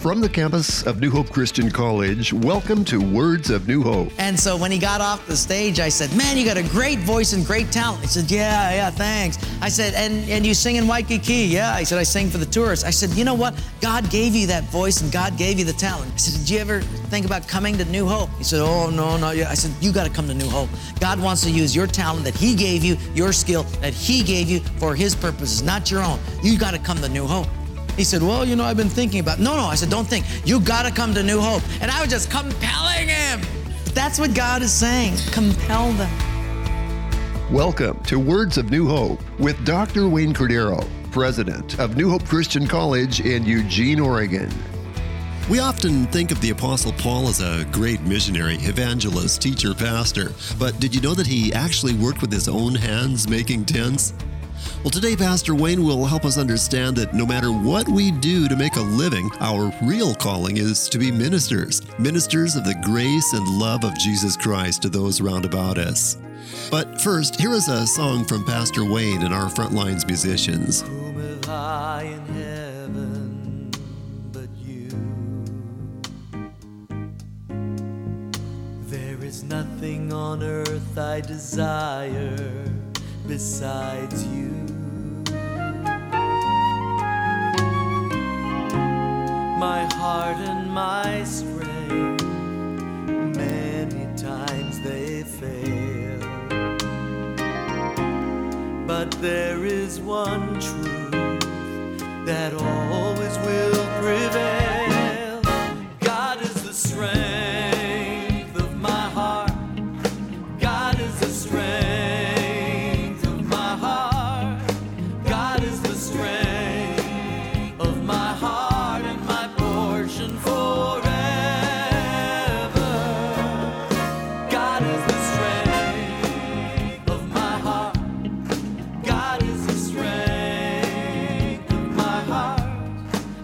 From the campus of New Hope Christian College, welcome to Words of New Hope. And so when he got off the stage, I said, man, you got a great voice and great talent. He said, yeah, thanks. I said, and you sing in Waikiki? Yeah. He said, I sing for the tourists. I said, you know what? God gave you that voice and God gave you the talent. I said, did you ever think about coming to New Hope? He said, oh, no, not yet. I said, you got to come to New Hope. God wants to use your talent that he gave you, your skill that he gave you for his purposes, not your own. You got to come to New Hope. He said, well, I've been thinking about, no, I said, don't think. You got to come to New Hope. And I was just compelling him. That's what God is saying. Compel them. Welcome to Words of New Hope with Dr. Wayne Cordero, president of New Hope Christian College in Eugene, Oregon. We often think of the Apostle Paul as a great missionary, evangelist, teacher, pastor. But did you know that he actually worked with his own hands making tents? Well, today, Pastor Wayne will help us understand that no matter what we do to make a living, our real calling is to be ministers of the grace and love of Jesus Christ to those round about us. But first, here is a song from Pastor Wayne and our Frontlines musicians. Whom have I in heaven but you? There is nothing on earth I desire besides you. My heart and my strength, many times they fail, but there is one truth that always will prevail. God is the strength of my heart. God is the strength of my heart. God is the strength of my heart. Forever, God is the strength of my heart. God is the strength of my heart.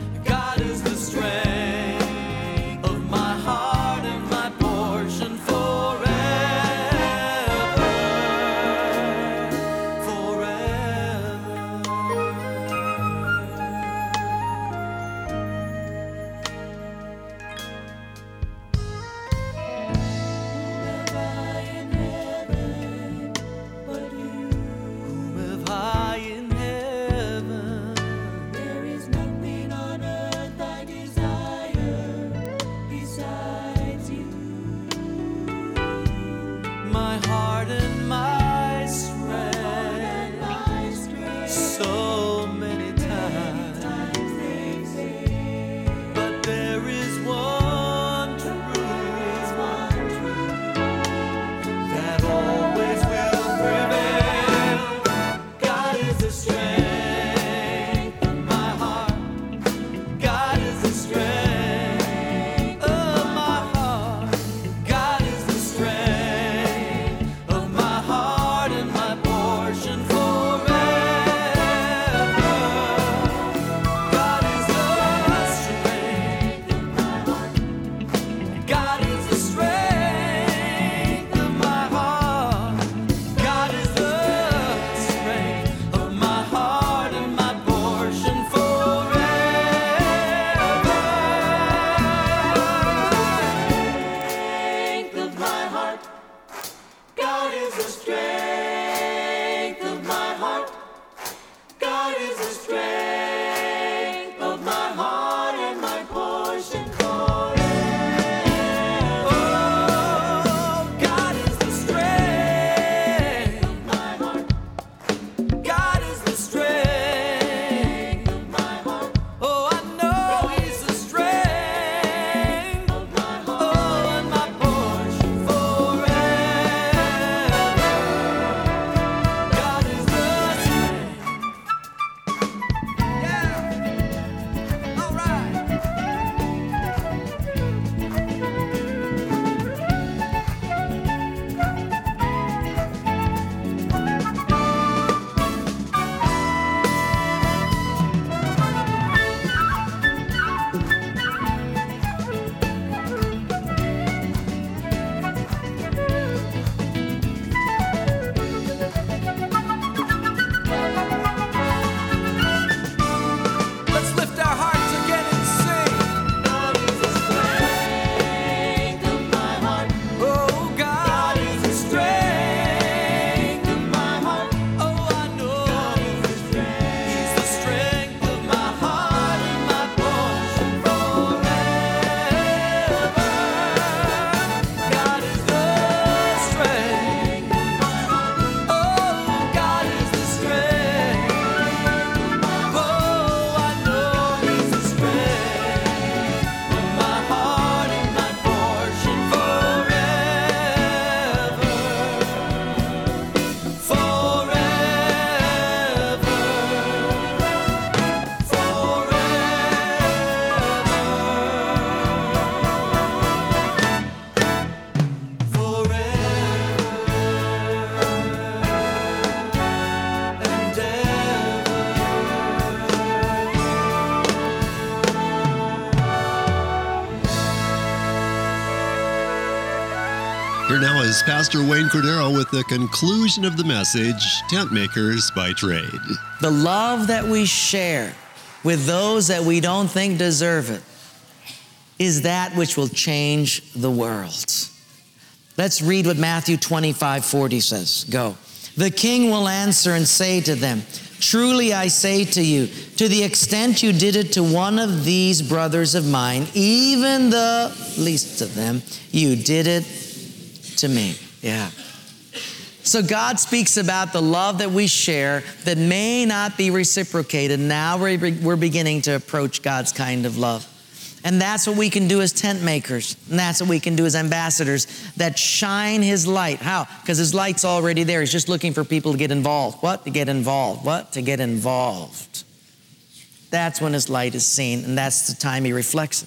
Here now is Pastor Wayne Cordero with the conclusion of the message, Tent Makers by Trade. The love that we share with those that we don't think deserve it is that which will change the world. Let's read what Matthew 25:40 says. Go. The king will answer and say to them, truly I say to you, to the extent you did it to one of these brothers of mine, even the least of them, you did it to me. Yeah. So God speaks about the love that we share that may not be reciprocated. Now we're beginning to approach God's kind of love. And that's what we can do as tent makers. And that's what we can do as ambassadors that shine His light. How? Because His light's already there. He's just looking for people to get involved. What? To get involved. What? To get involved. That's when His light is seen, and that's the time He reflects it.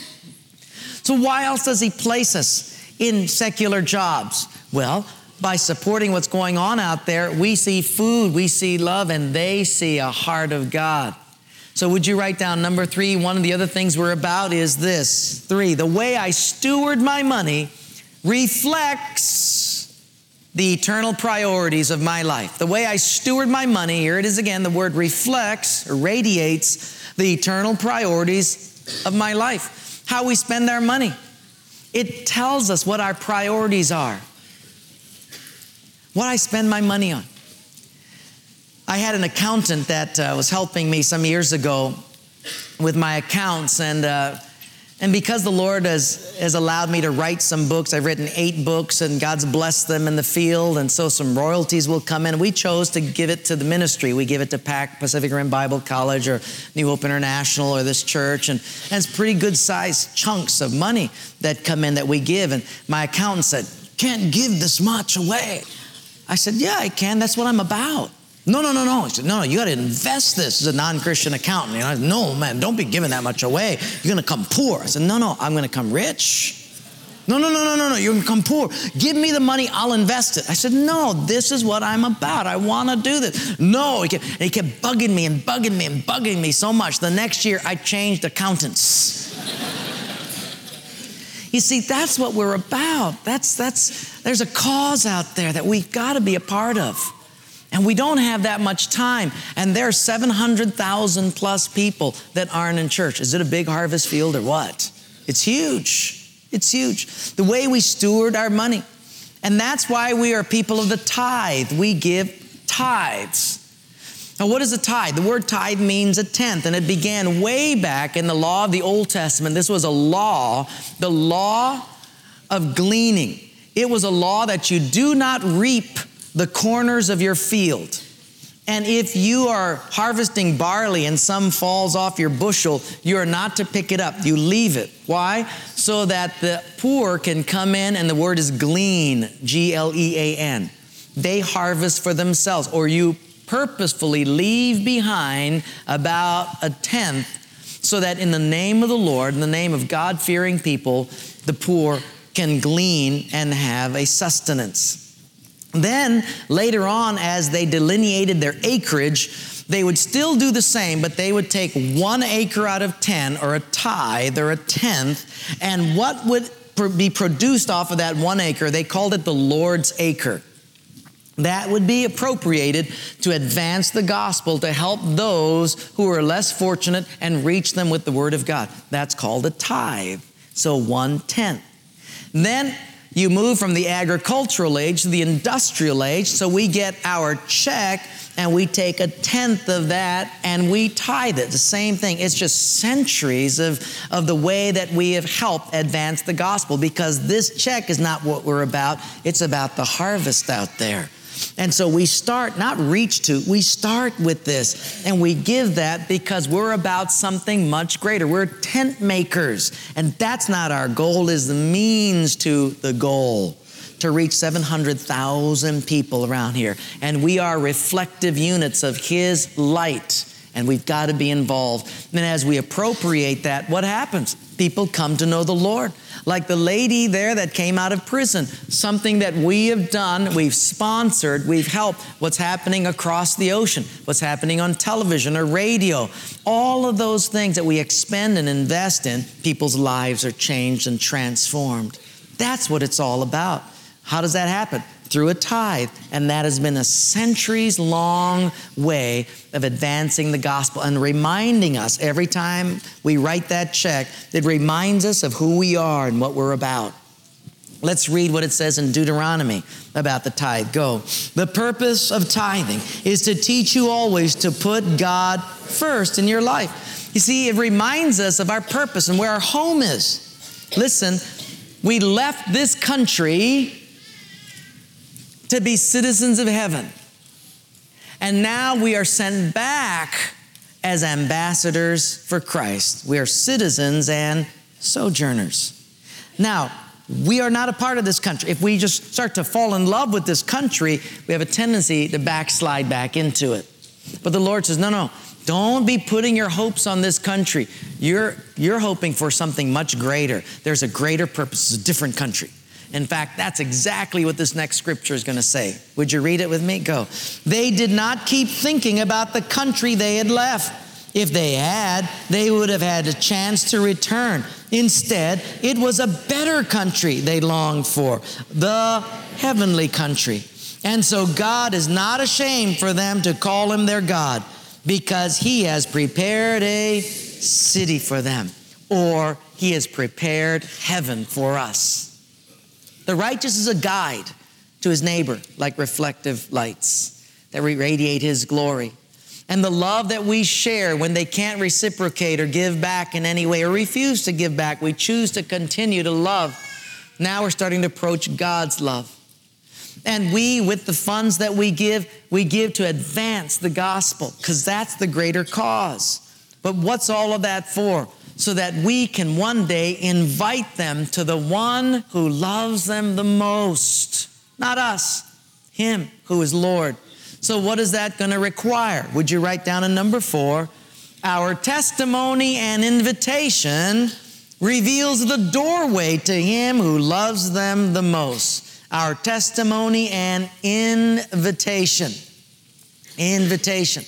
So why else does He place us in secular jobs? Well, by supporting what's going on out there, we see food, we see love, and they see a heart of God. So would you write down number 3? One of the other things we're about is this. 3, the way I steward my money reflects the eternal priorities of my life. The way I steward my money, here it is again, the word reflects or radiates the eternal priorities of my life. How we spend our money. It tells us what our priorities are. What I spend my money on. I had an accountant that was helping me some years ago with my accounts, and because the Lord has allowed me to write some books, I've written 8 books, and God's blessed them in the field, and so some royalties will come in. We chose to give it to the ministry. We give it to PAC, Pacific Rim Bible College, or New Hope International, or this church, and it's pretty good sized chunks of money that come in that we give. And my accountant said, "Can't give this much away." I said, "Yeah, I can. That's what I'm about." No. He said, no, you got to invest this as a non-Christian accountant. And I said, no, man, don't be giving that much away. You're going to come poor. I said, no, I'm going to come rich. No, you're going to come poor. Give me the money, I'll invest it. I said, no, this is what I'm about. I want to do this. No, he kept bugging me so much. The next year, I changed accountants. You see, that's what we're about. There's a cause out there that we've got to be a part of. And we don't have that much time. And there are 700,000 plus people that aren't in church. Is it a big harvest field or what? It's huge. It's huge. The way we steward our money. And that's why we are people of the tithe. We give tithes. Now, what is a tithe? The word tithe means a tenth, and it began way back in the law of the Old Testament. This was a law, the law of gleaning. It was a law that you do not reap the corners of your field. And if you are harvesting barley and some falls off your bushel, you are not to pick it up. You leave it. Why? So that the poor can come in, and the word is glean, G-L-E-A-N. They harvest for themselves, or you purposefully leave behind about a tenth so that in the name of the Lord, in the name of God-fearing people, the poor can glean and have a sustenance. Then later on, as they delineated their acreage, they would still do the same, but they would take 1 acre out of 10, or a tithe, or a tenth, and what would be produced off of that 1 acre, they called it the Lord's acre. That would be appropriated to advance the gospel, to help those who are less fortunate and reach them with the word of God. That's called a tithe. So 1/10. Then you move from the agricultural age to the industrial age. So we get our check and we take 1/10 of that and we tithe it. The same thing. It's just centuries of the way that we have helped advance the gospel, because this check is not what we're about. It's about the harvest out there. And so we start, not reach to, we start with this, and we give that because we're about something much greater. We're tent makers, and that's not our goal, is the means to the goal, to reach 700,000 people around here. And we are reflective units of His light, and we've got to be involved. And as we appropriate that, what happens? People come to know the Lord. Like the lady there that came out of prison, something that we have done, we've sponsored, we've helped. What's happening across the ocean, what's happening on television or radio, all of those things that we expend and invest in, people's lives are changed and transformed. That's what it's all about. How does that happen? Through a tithe. And that has been a centuries-long way of advancing the gospel and reminding us every time we write that check, it reminds us of who we are and what we're about. Let's read what it says in Deuteronomy about the tithe. Go. The purpose of tithing is to teach you always to put God first in your life. You see, it reminds us of our purpose and where our home is. Listen, we left this country to be citizens of heaven. And now we are sent back as ambassadors for Christ. We are citizens and sojourners. Now, we are not a part of this country. If we just start to fall in love with this country, we have a tendency to backslide back into it. But the Lord says, no, don't be putting your hopes on this country. You're hoping for something much greater. There's a greater purpose. It's a different country. In fact, that's exactly what this next scripture is going to say. Would you read it with me? Go. They did not keep thinking about the country they had left. If they had, they would have had a chance to return. Instead, it was a better country they longed for, the heavenly country. And so God is not ashamed for them to call him their God, because he has prepared a city for them, or he has prepared heaven for us. The righteous is a guide to his neighbor, like reflective lights that radiate his glory. And the love that we share when they can't reciprocate or give back in any way or refuse to give back, we choose to continue to love. Now we're starting to approach God's love. And we, with the funds that we give to advance the gospel, because that's the greater cause. But what's all of that for? So that we can one day invite them to the one who loves them the most. Not us, him who is Lord. So what is that going to require? Would you write down in number 4? Our testimony and invitation reveals the doorway to him who loves them the most. Our testimony and invitation. Invitation.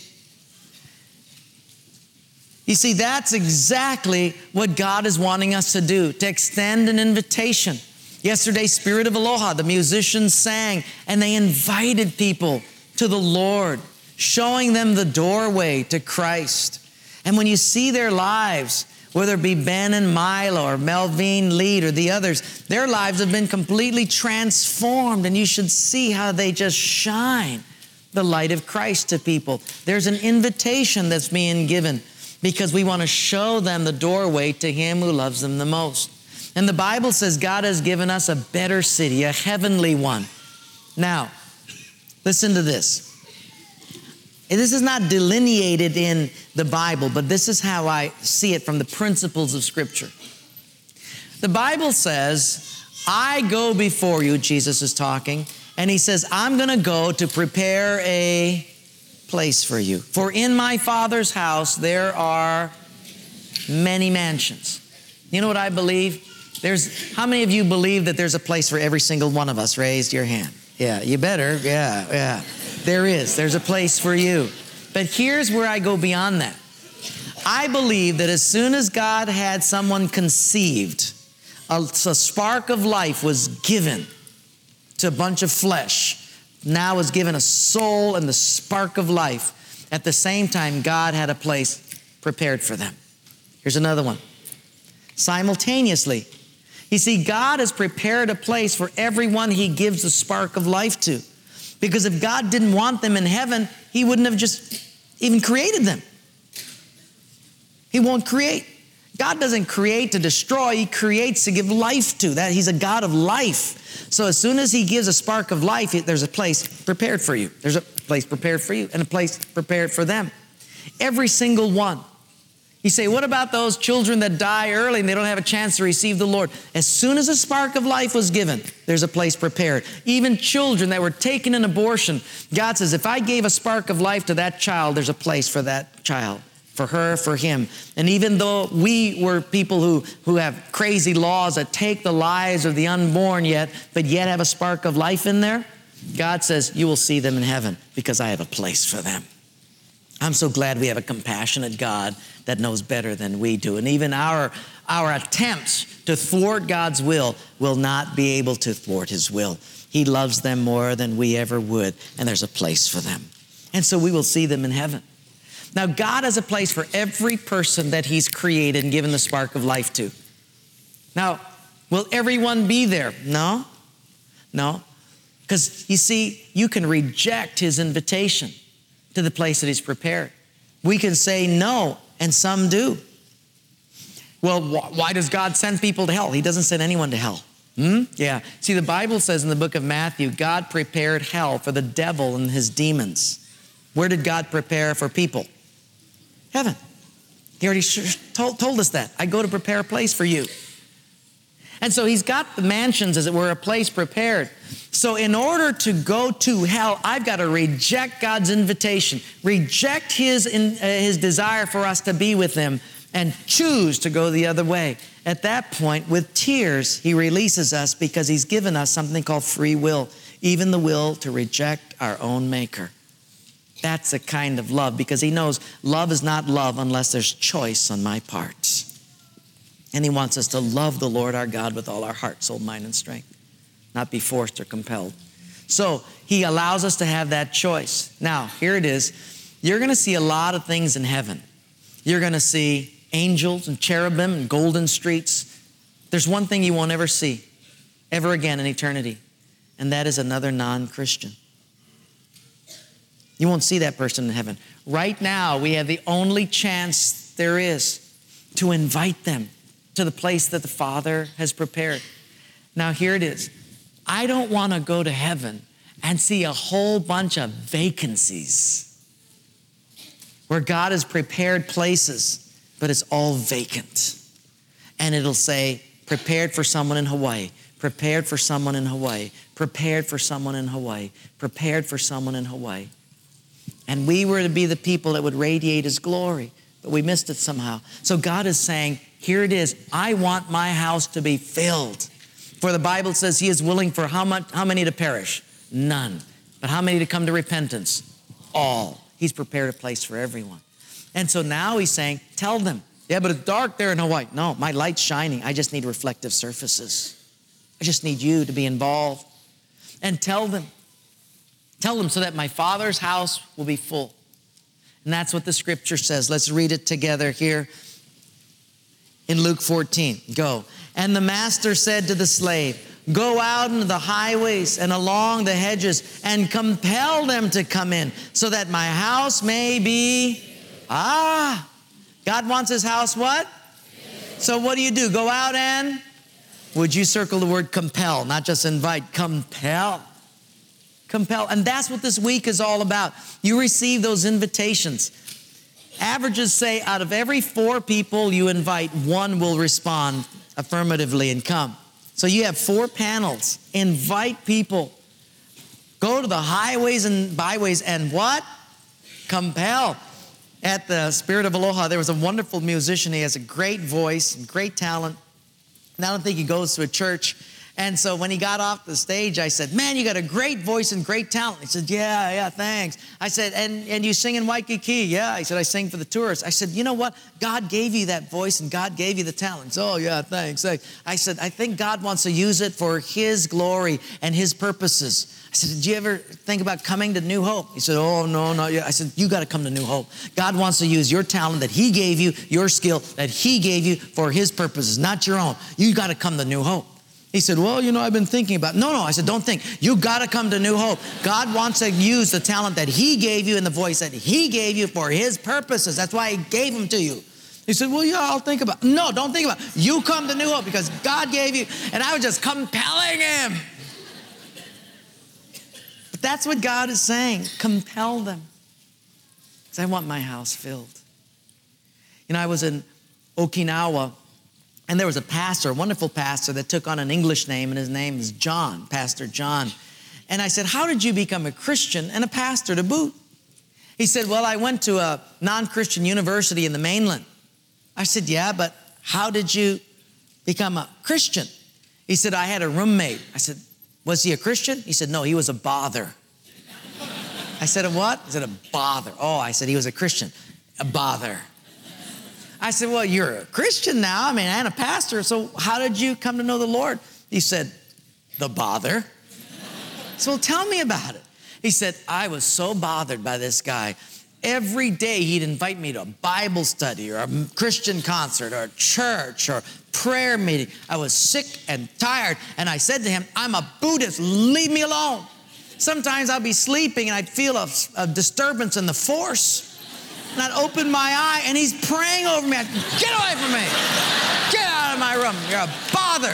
You see, that's exactly what God is wanting us to do, to extend an invitation. Yesterday, Spirit of Aloha, the musicians sang, and they invited people to the Lord, showing them the doorway to Christ. And when you see their lives, whether it be Ben and Milo or Melvin Lead or the others, their lives have been completely transformed, and you should see how they just shine the light of Christ to people. There's an invitation that's being given because we want to show them the doorway to him who loves them the most. And the Bible says God has given us a better city, a heavenly one. Now, listen to this. This is not delineated in the Bible, but this is how I see it from the principles of Scripture. The Bible says, I go before you, Jesus is talking, and he says, I'm going to go to prepare a place for you. For in my Father's house there are many mansions. You know what I believe? How many of you believe that there's a place for every single one of us? Raise your hand. Yeah, you better. Yeah. There is. There's a place for you. But here's where I go beyond that. I believe that as soon as God had someone conceived, a spark of life was given to a bunch of flesh. Now was given a soul and the spark of life. At the same time, God had a place prepared for them. Here's another one. Simultaneously, you see, God has prepared a place for everyone he gives the spark of life to. Because if God didn't want them in heaven, he wouldn't have just even created them. He won't create. God doesn't create to destroy. He creates to give life to. That he's a God of life. So as soon as he gives a spark of life, there's a place prepared for you. There's a place prepared for you and a place prepared for them. Every single one. You say, what about those children that die early and they don't have a chance to receive the Lord? As soon as a spark of life was given, there's a place prepared. Even children that were taken in abortion, God says, if I gave a spark of life to that child, there's a place for that child, for her, for him. And even though we were people who have crazy laws that take the lives of the unborn but yet have a spark of life in there, God says, you will see them in heaven because I have a place for them. I'm so glad we have a compassionate God that knows better than we do. And even our attempts to thwart God's will not be able to thwart his will. He loves them more than we ever would, and there's a place for them. And so we will see them in heaven. Now, God has a place for every person that He's created and given the spark of life to. Now, will everyone be there? No. Because you see, you can reject His invitation to the place that He's prepared. We can say no, and some do. Well, why does God send people to hell? He doesn't send anyone to hell. Yeah. See, the Bible says in the book of Matthew, God prepared hell for the devil and his demons. Where did God prepare for people? Heaven. He already told us that. I go to prepare a place for you. And so He's got the mansions, as it were, a place prepared. So in order to go to hell, I've got to reject God's invitation, reject His desire for us to be with Him, and choose to go the other way. At that point, with tears, He releases us because He's given us something called free will, even the will to reject our own Maker. That's a kind of love, because He knows love is not love unless there's choice on my part. And He wants us to love the Lord our God with all our heart, soul, mind, and strength, not be forced or compelled. So He allows us to have that choice. Now, here it is. You're going to see a lot of things in heaven. You're going to see angels and cherubim and golden streets. There's one thing you won't ever see ever again in eternity, and that is another non-Christian. You won't see that person in heaven. Right now, we have the only chance there is to invite them to the place that the Father has prepared. Now, here it is. I don't want to go to heaven and see a whole bunch of vacancies where God has prepared places, but it's all vacant. And it'll say, prepared for someone in Hawaii, prepared for someone in Hawaii, prepared for someone in Hawaii, prepared for someone in Hawaii. And we were to be the people that would radiate His glory, but we missed it somehow. So God is saying, here it is. I want my house to be filled. For the Bible says He is willing for how many to perish? None. But how many to come to repentance? All. He's prepared a place for everyone. And so now He's saying, tell them, yeah, but it's dark there in Hawaii. No, my light's shining. I just need reflective surfaces. I just need you to be involved. And tell them so that my Father's house will be full. And that's what the Scripture says. Let's read it together here in Luke 14. Go. And the master said to the slave, go out into the highways and along the hedges and compel them to come in, so that my house may be... God wants His house what? So what do? Go out and... Would you circle the word compel, not just invite, compel. Compel. And that's what this week is all about. You receive those invitations. Averages say out of every 4 people you invite, 1 will respond affirmatively and come. So you have 4 panels. Invite people. Go to the highways and byways and what? Compel. At the Spirit of Aloha, there was a wonderful musician. He has a great voice and great talent. And I don't think he goes to a church. And so when he got off the stage, I said, man, you got a great voice and great talent. He said, yeah, thanks. I said, and you sing in Waikiki? Yeah. He said, I sing for the tourists. I said, you know what? God gave you that voice and God gave you the talent. Oh, yeah, thanks. I said, I think God wants to use it for His glory and His purposes. I said, did you ever think about coming to New Hope? He said, oh, no, not yet. I said, you got to come to New Hope. God wants to use your talent that He gave you, your skill that He gave you for His purposes, not your own. You got to come to New Hope. He said, well, I've been thinking about it. No. I said, don't think. You got to come to New Hope. God wants to use the talent that He gave you and the voice that He gave you for His purposes. That's why He gave them to you. He said, well, yeah, I'll think about it. No, don't think about it. You come to New Hope because God gave you. And I was just compelling him. But that's what God is saying. Compel them. Because I want my house filled. I was in Okinawa. And there was a pastor, a wonderful pastor, that took on an English name, and his name is John, Pastor John. And I said, how did you become a Christian and a pastor to boot? He said, well, I went to a non-Christian university in the mainland. I said, yeah, but how did you become a Christian? He said, I had a roommate. I said, was he a Christian? He said, no, he was a bother. I said, a what? He said, a bother. Oh, I said, he was a Christian. A bother. I said, well, you're a Christian now, and a pastor, so how did you come to know the Lord? He said, the bother. So, well, tell me about it. He said, I was so bothered by this guy. Every day he'd invite me to a Bible study or a Christian concert or a church or prayer meeting. I was sick and tired, and I said to him, I'm a Buddhist, leave me alone. Sometimes I'd be sleeping and I'd feel a disturbance in the force. And I'd open my eye and he's praying over me. I'd, get away from me. Get out of my room. You're a bother.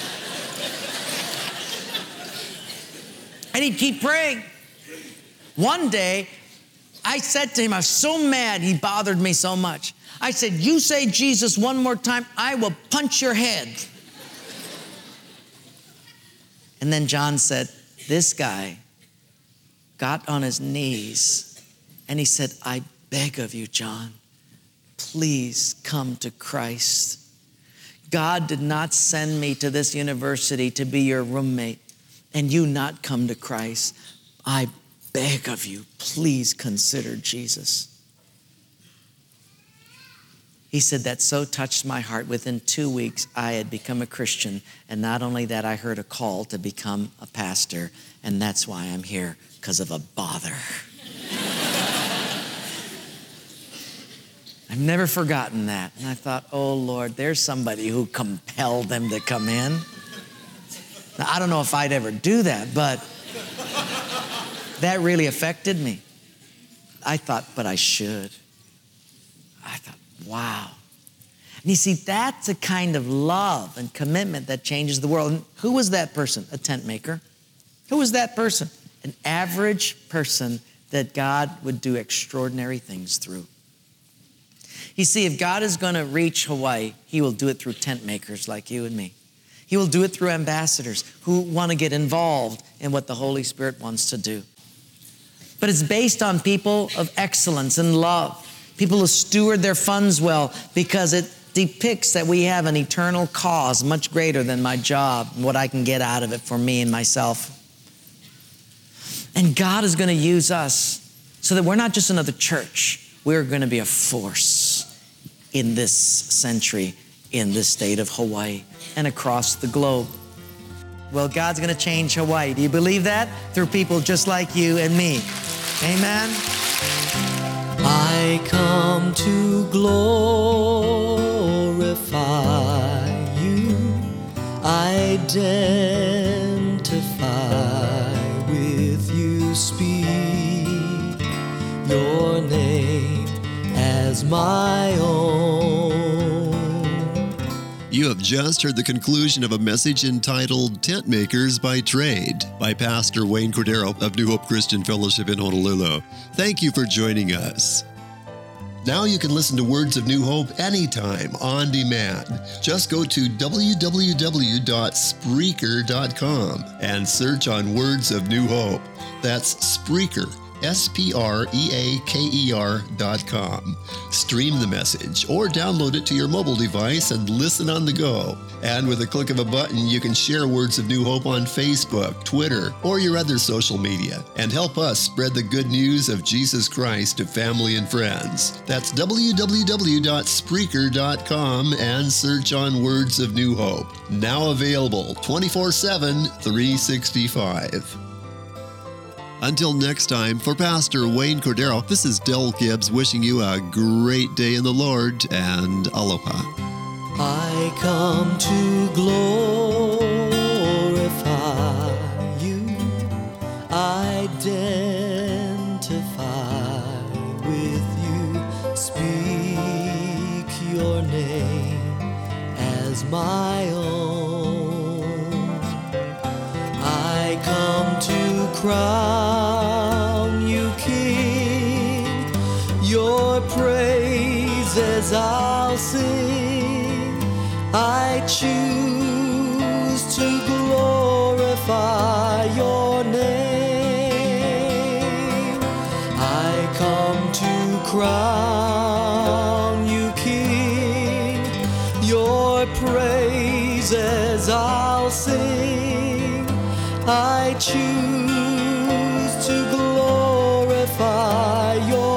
And he'd keep praying. One day, I said to him, I was so mad he bothered me so much. I said, you say Jesus one more time, I will punch your head. And then John said, this guy got on his knees and he said, I beg of you, John, please come to Christ. God did not send me to this university to be your roommate and you not come to Christ. I beg of you, please consider Jesus. He said, that so touched my heart. Within 2 weeks, I had become a Christian. And not only that, I heard a call to become a pastor. And that's why I'm here, because of a bother. I've never forgotten that. And I thought, oh, Lord, there's somebody who compelled them to come in. Now, I don't know if I'd ever do that, but that really affected me. I thought, but I should. I thought, wow. And you see, that's a kind of love and commitment that changes the world. And who was that person? A tent maker. Who was that person? An average person that God would do extraordinary things through. You see, if God is going to reach Hawaii, he will do it through tent makers like you and me. He will do it through ambassadors who want to get involved in what the Holy Spirit wants to do. But it's based on people of excellence and love, people who steward their funds well, because it depicts that we have an eternal cause much greater than my job and what I can get out of it for me and myself. And God is going to use us so that we're not just another church. We're going to be a force in this century, in this state of Hawaii and across the globe. Well, God's going to change Hawaii. Do you believe that? Through people just like you and me. Amen. I come to glorify you, identify with you, speak your name as my own. You have just heard the conclusion of a message entitled Tent Makers by Trade by Pastor Wayne Cordero of New Hope Christian Fellowship in Honolulu. Thank you for joining us. Now you can listen to Words of New Hope anytime, on demand. Just go to www.spreaker.com and search on Words of New Hope. That's Spreaker, SPREAKER.com. Stream the message or download it to your mobile device and listen on the go. And with a click of a button, you can share Words of New Hope on Facebook, Twitter, or your other social media and help us spread the good news of Jesus Christ to family and friends. That's www.spreaker.com and search on Words of New Hope. Now available 24/7, 365. Until next time, for Pastor Wayne Cordero, this is Del Gibbs wishing you a great day in the Lord and aloha. I come to glorify you, identify with you, speak your name as my own. I come to crown you King, your praises I'll sing. I choose to glorify your name. I come to crown you King, your praises I'll sing. I choose to glorify your